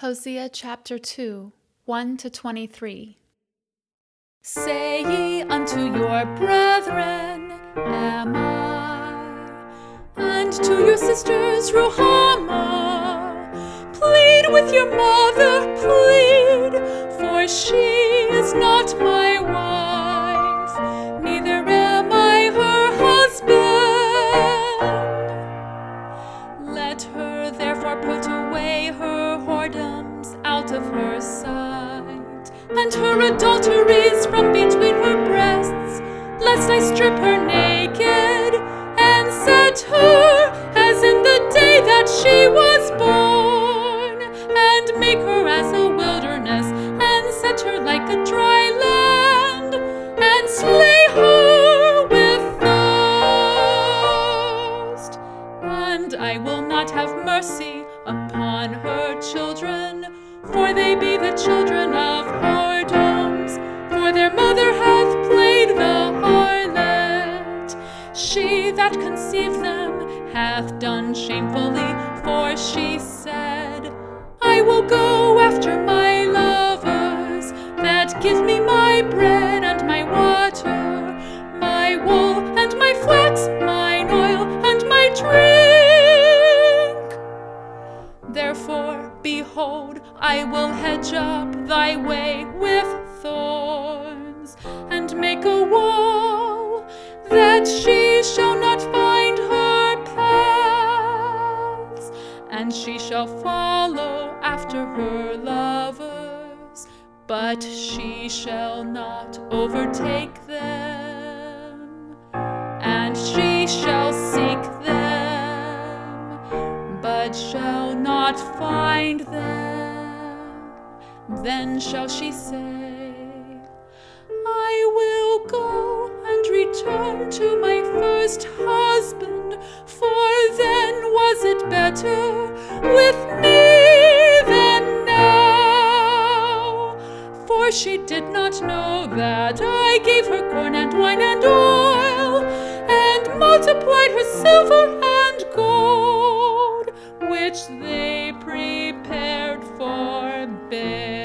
Hosea chapter 2, 1-23. Say ye unto your brethren, Am I? And to your sisters, Ruhamah. Plead with your mother, plead, for she is not my wife, neither am I her husband. Let her therefore put away her whoredoms out of her sight, and her adulteries from between her breasts, lest I strip her naked, and set her as in the day that she was born, and make her as a wilderness, and set her like a dry land, and slay her with thirst. And I will not have mercy upon her children, for they be the children of whoredoms, for their mother hath played the harlot. She that conceived them hath done shamefully, for she said, I will go after my lovers, that give me my bread and my water, my wool and my flax, mine oil and my drink. Therefore, behold, I will hedge up thy way with thorns, and make a wall, that she shall not find her paths, and she shall follow after her lovers, but she shall not overtake them, and she shall seek them, but shall not find them. Then shall she say, I will go and return to my first husband, for then was it better with me than now. For she did not know that I gave her corn and wine and oil, and multiplied her silver and gold, which they prepared for Baal.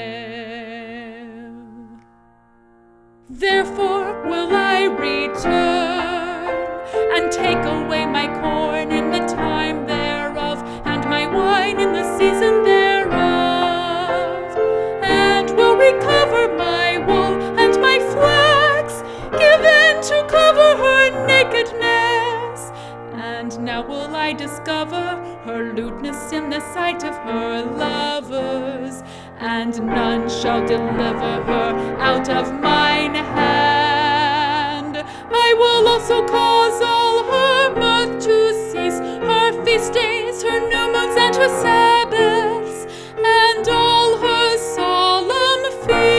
Therefore will I return, and take away my corn in the time thereof, and my wine in the season thereof, and will recover my wool and my flax, given to cover her nakedness. And now will I discover her lewdness in the sight of her lovers, and none shall deliver her out of mine hand. I will also cause all her mirth to cease, her feast days, her new moons, and her Sabbaths, and all her solemn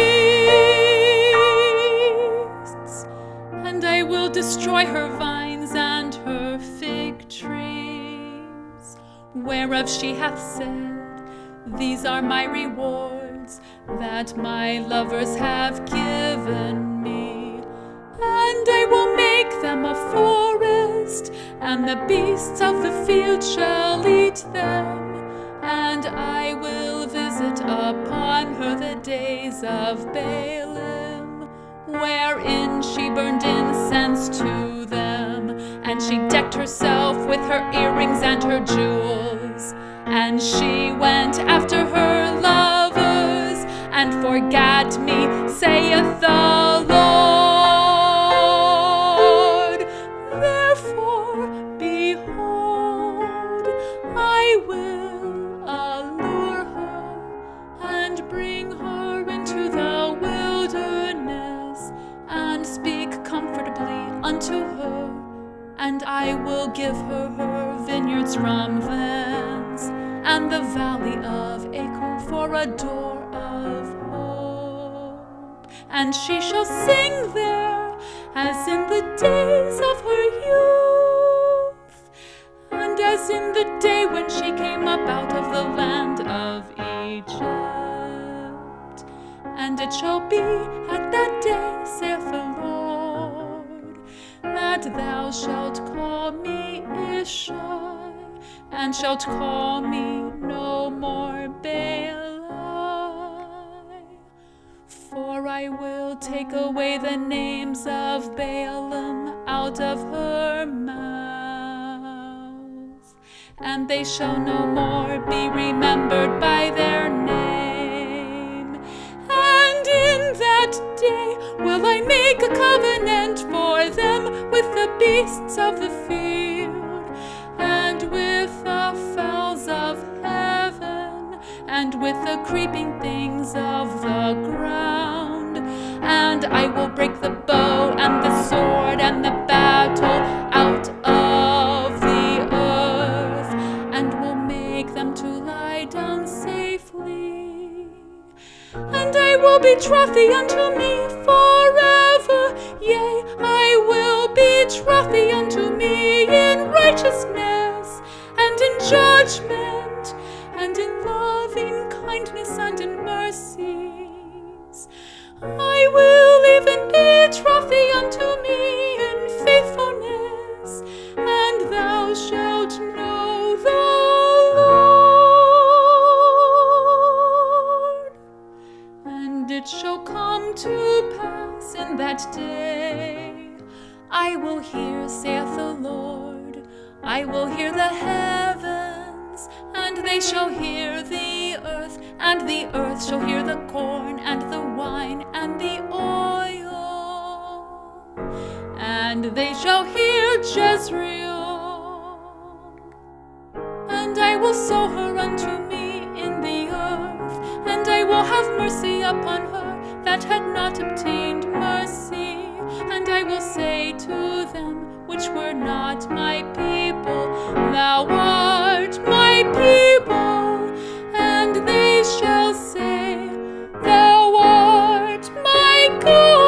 feasts. And I will destroy her vines and her fig trees, whereof she hath said, These are my rewards that my lovers have given me. And I will make them a forest, and the beasts of the field shall eat them. And I will visit upon her the days of Baalim, wherein she burned incense to them, and she decked herself with her earrings and her jewels. And she went after her lovers, and forgat me, saith the Lord. Therefore, behold, I will allure her, and bring her into the wilderness, and speak comfortably unto her, and I will give her her vineyards from thence, and the valley of Achor for a door of hope. And she shall sing there as in the days of her youth, and as in the day when she came up out of the land of Egypt. And it shall be at that day, saith the Lord, that thou shalt call me Ishai, and shalt call me no more Baalim. take away the names of Baalim out of her mouth, and they shall no more be remembered by their name. And in that day will I make a covenant for them with the beasts of the field, and with the fowls of heaven, and with the creeping things of the ground. And I will break the bow and the sword and the battle out of the earth, and will make them to lie down safely. And I will betroth thee unto me forever, yea, I will betroth thee unto me in righteousness and in judgment and in loving kindness and in mercies. I will even betroth thee unto me in faithfulness, and thou shalt know the Lord. And it shall come to pass in that day, I will hear, saith the Lord, I will hear the heavens, and they shall hear the earth, and the earth shall hear the corn and the wine and the oil. And they shall hear Jezreel, and I will sow her unto me in the earth, and I will have mercy upon her that had not obtained mercy. And I will say to them which were not my people, Thou art my people, and they shall say, Thou art my God.